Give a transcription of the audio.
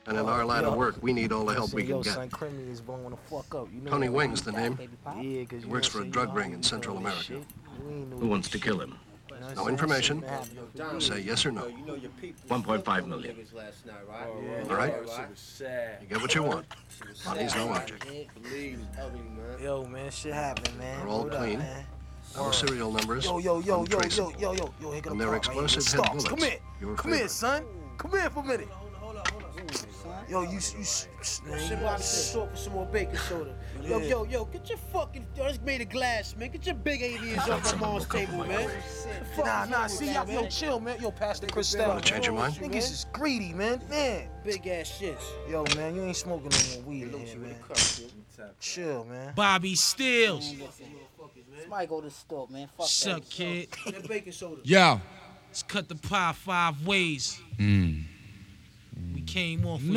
And in our line of work, we need all the help we can Yo, get. son, Crimmy is blowing the fuck up. You know Tony that, Wing's right? the name. Yeah, cause He works for a drug ring in Central America. Who wants to kill him? No information. Say yes or no. 1.5 million. All right? You get what you want. Money's no object. Yo, man, shit happened, man. They're all clean. No serial numbers. Yo, Untraceable. here go the And they're car right here. explosive head Starks, bullets. come here. Your Come here, favorite. son. Come here for a minute. Yo, you, man. Shit about to short for some more bacon soda. Yo, get your fucking, yo, that's made of glass, man. Get your big aliens off my mom's table, man. Nah, see, yo, chill, man. Yo, Pastor Christelle. Wanna change your mind? Niggas is greedy, man. Big ass shits. Yo, man, you ain't smoking no more weed in here, man. Chill, man. Bobby Stills. Somebody go to the store, man. Fuck Suck, that. kid. That bacon soda. Yo. Let's cut the pie 5 ways. We came off with